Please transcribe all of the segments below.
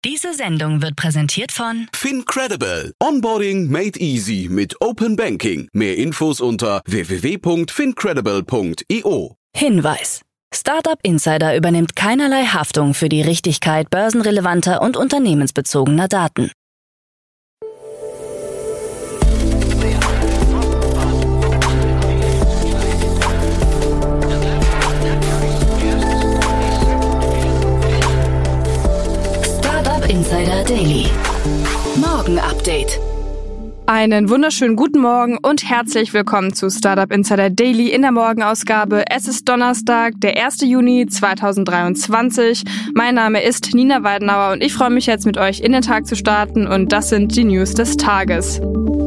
Diese Sendung wird präsentiert von FinCredible. Onboarding made easy mit Open Banking. Mehr Infos unter www.fincredible.io. Hinweis: Startup Insider übernimmt keinerlei Haftung für die Richtigkeit börsenrelevanter und unternehmensbezogener Daten. Startup Insider Daily. Morgen Update. Einen wunderschönen guten Morgen und herzlich willkommen zu Startup Insider Daily in der Morgenausgabe. Es ist Donnerstag, der 1. Juni 2023. Mein Name ist Nina Weidenauer und ich freue mich jetzt mit euch in den Tag zu starten und das sind die News des Tages.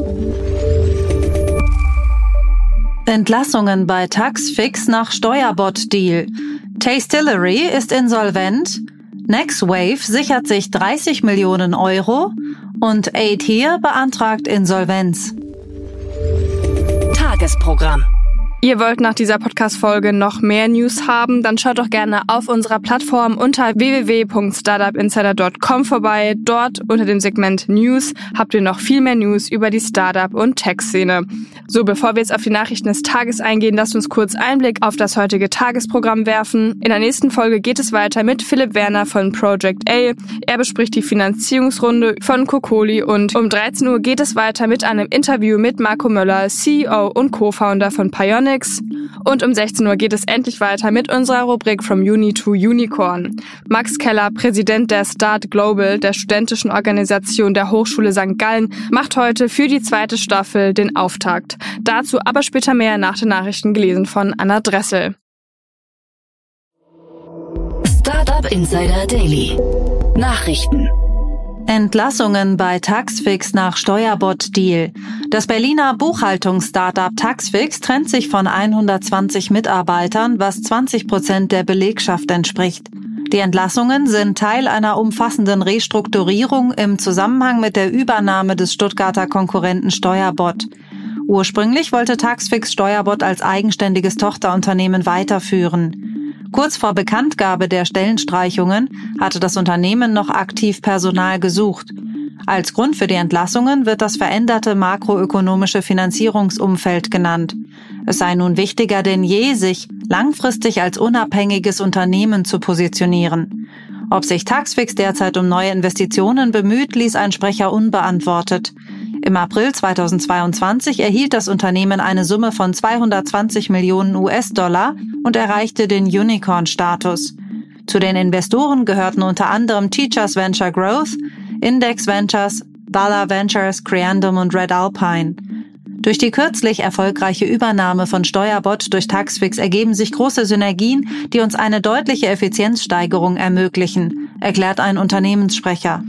Entlassungen bei Taxfix nach Steuerbot-Deal. Tastillery ist insolvent. Nextwave sichert sich 30 Millionen Euro und Aidhere beantragt Insolvenz. Tagesprogramm. Ihr wollt nach dieser Podcast-Folge noch mehr News haben? Dann schaut doch gerne auf unserer Plattform unter www.startupinsider.com vorbei. Dort unter dem Segment News habt ihr noch viel mehr News über die Startup- und Tech-Szene. So, bevor wir jetzt auf die Nachrichten des Tages eingehen, lasst uns kurz einen Blick auf das heutige Tagesprogramm werfen. In der nächsten Folge geht es weiter mit Philipp Werner von Project A. Er bespricht die Finanzierungsrunde von Kokoli und um 13 Uhr geht es weiter mit einem Interview mit Marco Möller, CEO und Co-Founder von Pionic. Und um 16 Uhr geht es endlich weiter mit unserer Rubrik From Uni to Unicorn. Max Keller, Präsident der Start Global, der studentischen Organisation der Hochschule St. Gallen, macht heute für die zweite Staffel den Auftakt. Dazu aber später mehr nach den Nachrichten gelesen von Anna Dressel. Startup Insider Daily. Nachrichten. Entlassungen bei Taxfix nach Steuerbot-Deal. Das Berliner Buchhaltungs-Startup Taxfix trennt sich von 120 Mitarbeitern, was 20% der Belegschaft entspricht. Die Entlassungen sind Teil einer umfassenden Restrukturierung im Zusammenhang mit der Übernahme des Stuttgarter Konkurrenten Steuerbot. Ursprünglich wollte Taxfix Steuerbot als eigenständiges Tochterunternehmen weiterführen. Kurz vor Bekanntgabe der Stellenstreichungen hatte das Unternehmen noch aktiv Personal gesucht. Als Grund für die Entlassungen wird das veränderte makroökonomische Finanzierungsumfeld genannt. Es sei nun wichtiger denn je, sich langfristig als unabhängiges Unternehmen zu positionieren. Ob sich Taxfix derzeit um neue Investitionen bemüht, ließ ein Sprecher unbeantwortet. Im April 2022 erhielt das Unternehmen eine Summe von 220 Millionen US-Dollar und erreichte den Unicorn-Status. Zu den Investoren gehörten unter anderem Teachers Venture Growth, Index Ventures, Bala Ventures, Creandum und Red Alpine. Durch die kürzlich erfolgreiche Übernahme von Steuerbot durch Taxfix ergeben sich große Synergien, die uns eine deutliche Effizienzsteigerung ermöglichen, erklärt ein Unternehmenssprecher.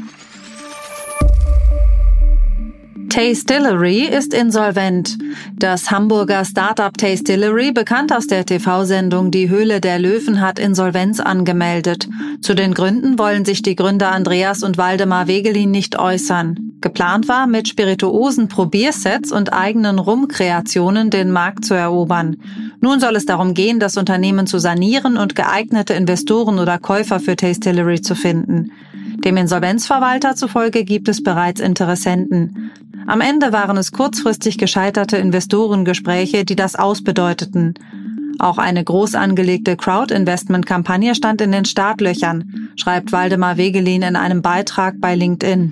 Tastillery ist insolvent. Das Hamburger Startup Tastillery, bekannt aus der TV-Sendung Die Höhle der Löwen, hat Insolvenz angemeldet. Zu den Gründen wollen sich die Gründer Andreas und Waldemar Wegelin nicht äußern. Geplant war, mit spirituosen Probiersets und eigenen Rum-Kreationen den Markt zu erobern. Nun soll es darum gehen, das Unternehmen zu sanieren und geeignete Investoren oder Käufer für Tastillery zu finden. Dem Insolvenzverwalter zufolge gibt es bereits Interessenten. Am Ende waren es kurzfristig gescheiterte Investorengespräche, die das ausbedeuteten. Auch eine groß angelegte Crowd-Investment-Kampagne stand in den Startlöchern, schreibt Waldemar Wegelin in einem Beitrag bei LinkedIn.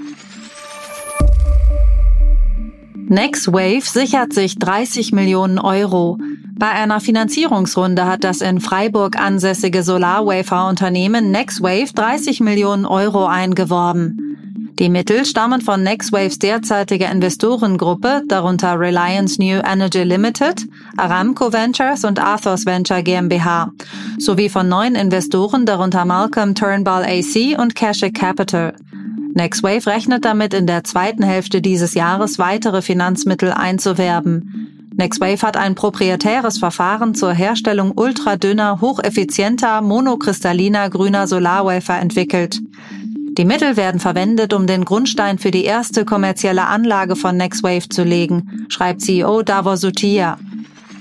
Nextwave sichert sich 30 Millionen Euro. Bei einer Finanzierungsrunde hat das in Freiburg ansässige Solarwafer-Unternehmen Nextwave 30 Millionen Euro eingeworben. Die Mittel stammen von Nextwaves derzeitiger Investorengruppe, darunter Reliance New Energy Limited, Aramco Ventures und Athos Venture GmbH, sowie von neuen Investoren, darunter Malcolm Turnbull AC und Keswick Capital. Nextwave rechnet damit, in der zweiten Hälfte dieses Jahres weitere Finanzmittel einzuwerben. Nextwave hat ein proprietäres Verfahren zur Herstellung ultradünner, hocheffizienter, monokristalliner grüner Solarwafer entwickelt. Die Mittel werden verwendet, um den Grundstein für die erste kommerzielle Anlage von Nextwave zu legen, schreibt CEO Davor Sutia.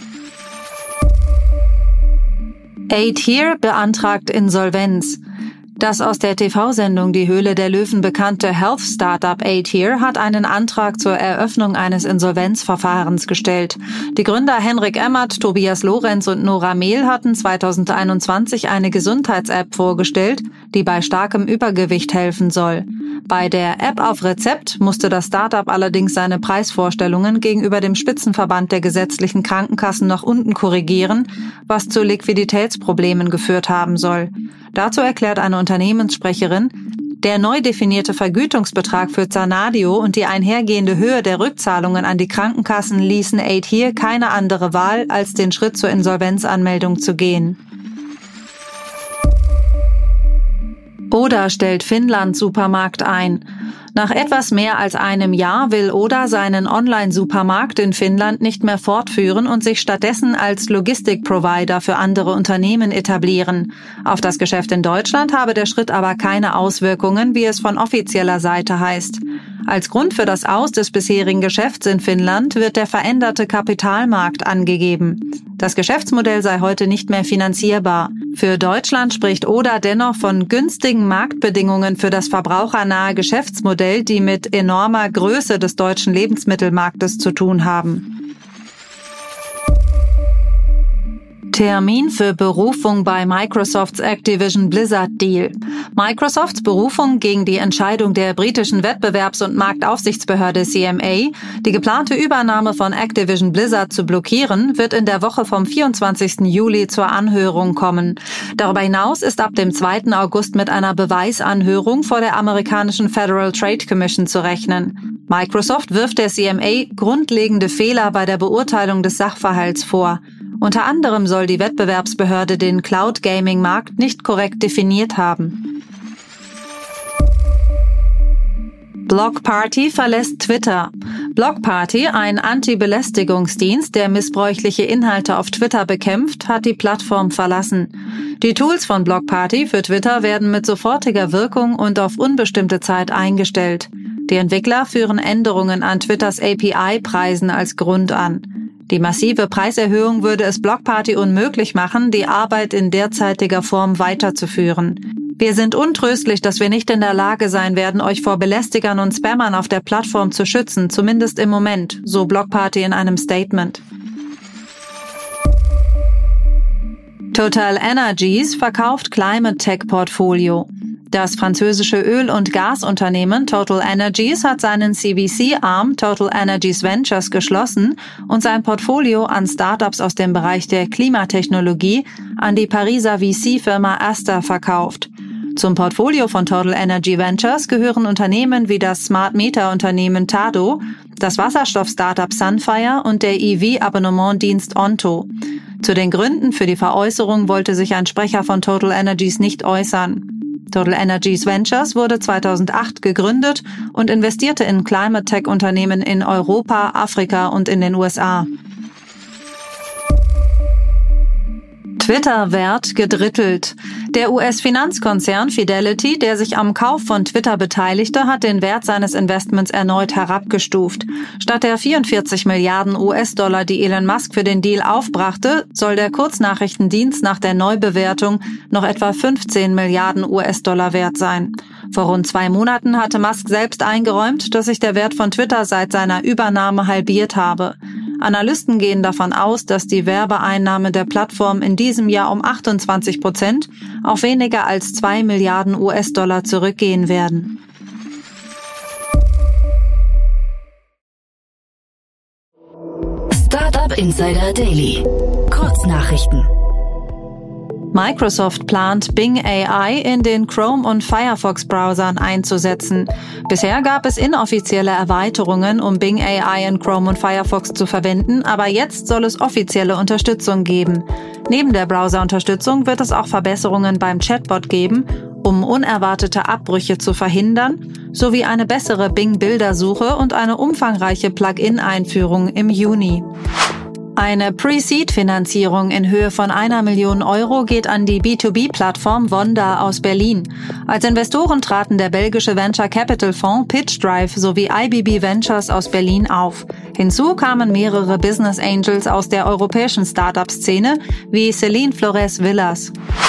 Aidhere beantragt Insolvenz. Das aus der TV-Sendung Die Höhle der Löwen bekannte Health-Startup A-Tier hat einen Antrag zur Eröffnung eines Insolvenzverfahrens gestellt. Die Gründer Henrik Emmert, Tobias Lorenz und Nora Mehl hatten 2021 eine Gesundheits-App vorgestellt, die bei starkem Übergewicht helfen soll. Bei der App auf Rezept musste das Startup allerdings seine Preisvorstellungen gegenüber dem Spitzenverband der gesetzlichen Krankenkassen nach unten korrigieren, was zu Liquiditätsproblemen geführt haben soll. Dazu erklärt eine Unternehmenssprecherin, der neu definierte Vergütungsbetrag für Zanadio und die einhergehende Höhe der Rückzahlungen an die Krankenkassen ließen A-Tier keine andere Wahl, als den Schritt zur Insolvenzanmeldung zu gehen. Oda stellt Finnland-Supermarkt ein. Nach etwas mehr als einem Jahr will Oda seinen Online-Supermarkt in Finnland nicht mehr fortführen und sich stattdessen als Logistikprovider für andere Unternehmen etablieren. Auf das Geschäft in Deutschland habe der Schritt aber keine Auswirkungen, wie es von offizieller Seite heißt. Als Grund für das Aus des bisherigen Geschäfts in Finnland wird der veränderte Kapitalmarkt angegeben. Das Geschäftsmodell sei heute nicht mehr finanzierbar. Für Deutschland spricht Oda dennoch von günstigen Marktbedingungen für das verbrauchernahe Geschäftsmodell, die mit enormer Größe des deutschen Lebensmittelmarktes zu tun haben. Termin für Berufung bei Microsofts Activision Blizzard Deal. Microsofts Berufung gegen die Entscheidung der britischen Wettbewerbs- und Marktaufsichtsbehörde CMA, die geplante Übernahme von Activision Blizzard zu blockieren, wird in der Woche vom 24. Juli zur Anhörung kommen. Darüber hinaus ist ab dem 2. August mit einer Beweisanhörung vor der amerikanischen Federal Trade Commission zu rechnen. Microsoft wirft der CMA grundlegende Fehler bei der Beurteilung des Sachverhalts vor. Unter anderem soll die Wettbewerbsbehörde den Cloud-Gaming-Markt nicht korrekt definiert haben. Blockparty verlässt Twitter. Blockparty, ein Anti-Belästigungsdienst, der missbräuchliche Inhalte auf Twitter bekämpft, hat die Plattform verlassen. Die Tools von Blockparty für Twitter werden mit sofortiger Wirkung und auf unbestimmte Zeit eingestellt. Die Entwickler führen Änderungen an Twitters API-Preisen als Grund an. Die massive Preiserhöhung würde es Blockparty unmöglich machen, die Arbeit in derzeitiger Form weiterzuführen. Wir sind untröstlich, dass wir nicht in der Lage sein werden, euch vor Belästigern und Spammern auf der Plattform zu schützen, zumindest im Moment, so Blockparty in einem Statement. Total Energies verkauft Climate Tech Portfolio. Das französische Öl- und Gasunternehmen Total Energies hat seinen CVC-Arm Total Energies Ventures geschlossen und sein Portfolio an Startups aus dem Bereich der Klimatechnologie an die Pariser VC-Firma Aster verkauft. Zum Portfolio von Total Energy Ventures gehören Unternehmen wie das Smart-Meter-Unternehmen Tado, das Wasserstoff-Startup Sunfire und der EV-Abonnementdienst Onto. Zu den Gründen für die Veräußerung wollte sich ein Sprecher von Total Energies nicht äußern. Total Energies Ventures wurde 2008 gegründet und investierte in Climate-Tech-Unternehmen in Europa, Afrika und in den USA. Twitter-Wert gedrittelt. Der US-Finanzkonzern Fidelity, der sich am Kauf von Twitter beteiligte, hat den Wert seines Investments erneut herabgestuft. Statt der 44 Milliarden US-Dollar, die Elon Musk für den Deal aufbrachte, soll der Kurznachrichtendienst nach der Neubewertung noch etwa 15 Milliarden US-Dollar wert sein. Vor rund 2 Monaten hatte Musk selbst eingeräumt, dass sich der Wert von Twitter seit seiner Übernahme halbiert habe. Analysten gehen davon aus, dass die Werbeeinnahme der Plattform in diesem Jahr um 28% auf weniger als 2 Milliarden US-Dollar zurückgehen werden. Startup Insider Daily. Kurznachrichten. Microsoft plant Bing AI in den Chrome- und Firefox-Browsern einzusetzen. Bisher gab es inoffizielle Erweiterungen, um Bing AI in Chrome und Firefox zu verwenden, aber jetzt soll es offizielle Unterstützung geben. Neben der Browser-Unterstützung wird es auch Verbesserungen beim Chatbot geben, um unerwartete Abbrüche zu verhindern, sowie eine bessere Bing-Bildersuche und eine umfangreiche Plugin-Einführung im Juni. Eine Pre-Seed-Finanzierung in Höhe von 1 Million Euro geht an die B2B-Plattform Wonda aus Berlin. Als Investoren traten der belgische Venture Capital Fonds Pitch Drive sowie IBB Ventures aus Berlin auf. Hinzu kamen mehrere Business Angels aus der europäischen Startup-Szene wie Céline Flores Villas.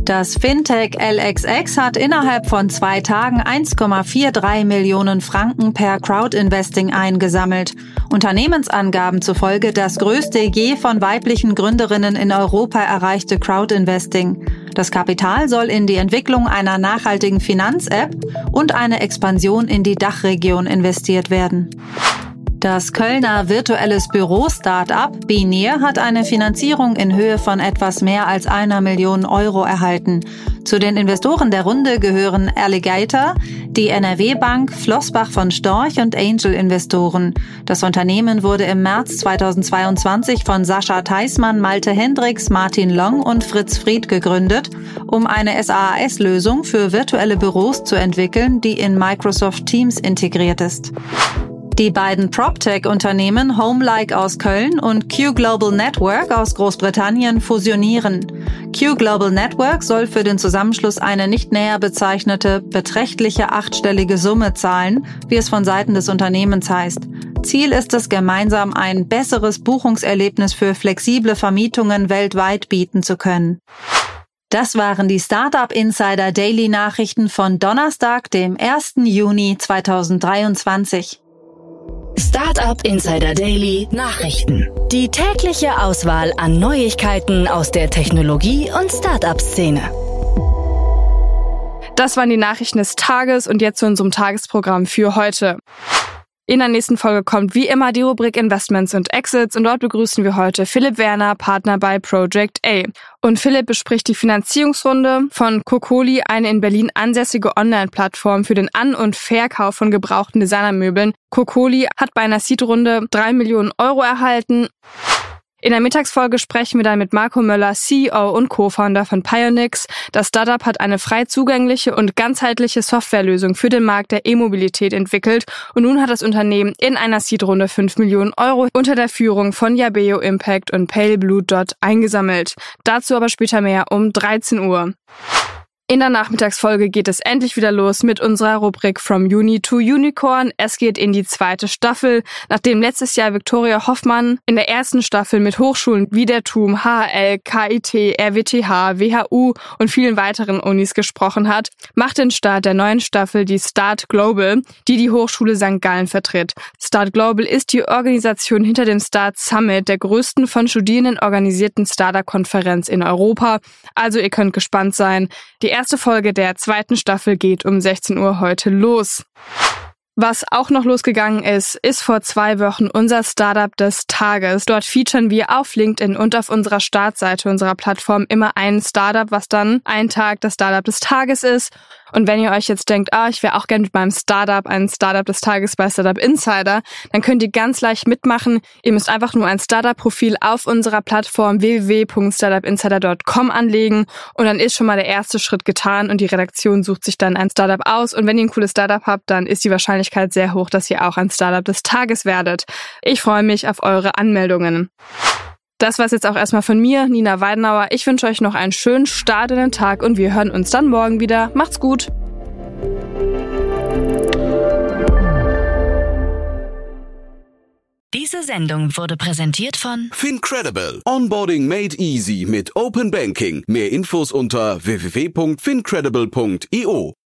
Das Fintech LXX hat innerhalb von 2 Tagen 1,43 Millionen Franken per Crowdinvesting eingesammelt. Unternehmensangaben zufolge das größte je von weiblichen Gründerinnen in Europa erreichte Crowdinvesting. Das Kapital soll in die Entwicklung einer nachhaltigen Finanz-App und eine Expansion in die Dachregion investiert werden. Das Kölner virtuelles Büro-Startup Binier hat eine Finanzierung in Höhe von etwas mehr als 1 Million Euro erhalten. Zu den Investoren der Runde gehören Alligator, die NRW-Bank, Flossbach von Storch und Angel-Investoren. Das Unternehmen wurde im März 2022 von Sascha Theismann, Malte Hendricks, Martin Long und Fritz Fried gegründet, um eine SaaS-Lösung für virtuelle Büros zu entwickeln, die in Microsoft Teams integriert ist. Die beiden PropTech-Unternehmen Homelike aus Köln und Q Global Network aus Großbritannien fusionieren. Q Global Network soll für den Zusammenschluss eine nicht näher bezeichnete, beträchtliche 8-stellige Summe zahlen, wie es von Seiten des Unternehmens heißt. Ziel ist es, gemeinsam ein besseres Buchungserlebnis für flexible Vermietungen weltweit bieten zu können. Das waren die Startup Insider Daily Nachrichten von Donnerstag, dem 1. Juni 2023. Startup Insider Daily Nachrichten. Die tägliche Auswahl an Neuigkeiten aus der Technologie- und Startup-Szene. Das waren die Nachrichten des Tages und jetzt zu unserem Tagesprogramm für heute. In der nächsten Folge kommt wie immer die Rubrik Investments und Exits und dort begrüßen wir heute Philipp Werner, Partner bei Project A. Und Philipp bespricht die Finanzierungsrunde von Cocoli, eine in Berlin ansässige Online-Plattform für den An- und Verkauf von gebrauchten Designermöbeln. Cocoli hat bei einer Seed-Runde 3 Millionen Euro erhalten. In der Mittagsfolge sprechen wir dann mit Marco Möller, CEO und Co-Founder von Pionix. Das Startup hat eine frei zugängliche und ganzheitliche Softwarelösung für den Markt der E-Mobilität entwickelt und nun hat das Unternehmen in einer Seed-Runde 5 Millionen Euro unter der Führung von Yabeo Impact und Pale Blue Dot eingesammelt. Dazu aber später mehr um 13 Uhr. In der Nachmittagsfolge geht es endlich wieder los mit unserer Rubrik From Uni to Unicorn. Es geht in die 2. Staffel, nachdem letztes Jahr Viktoria Hoffmann in der 1. Staffel mit Hochschulen wie der TUM, HHL, KIT, RWTH, WHU und vielen weiteren Unis gesprochen hat, macht den Start der neuen Staffel die Start Global, die die Hochschule St. Gallen vertritt. Start Global ist die Organisation hinter dem Start Summit, der größten von Studierenden organisierten Startup-Konferenz in Europa. Also ihr könnt gespannt sein. Die erste Folge der 2. Staffel geht um 16 Uhr heute los. Was auch noch losgegangen ist vor 2 Wochen unser Startup des Tages. Dort featuren wir auf LinkedIn und auf unserer Startseite unserer Plattform immer ein Startup, was dann ein Tag das Startup des Tages ist. Und wenn ihr euch jetzt denkt, ich wäre auch gerne mit meinem Startup ein Startup des Tages bei Startup Insider, dann könnt ihr ganz leicht mitmachen. Ihr müsst einfach nur ein Startup-Profil auf unserer Plattform www.startupinsider.com anlegen und dann ist schon mal der erste Schritt getan und die Redaktion sucht sich dann ein Startup aus. Und wenn ihr ein cooles Startup habt, dann ist die Wahrscheinlichkeit sehr hoch, dass ihr auch ein Startup des Tages werdet. Ich freue mich auf eure Anmeldungen. Das war's jetzt auch erstmal von mir, Nina Weidenauer. Ich wünsche euch noch einen schönen Start in den Tag und wir hören uns dann morgen wieder. Macht's gut! Diese Sendung wurde präsentiert von Fincredible. Onboarding made easy mit Open Banking. Mehr Infos unter www.fincredible.io.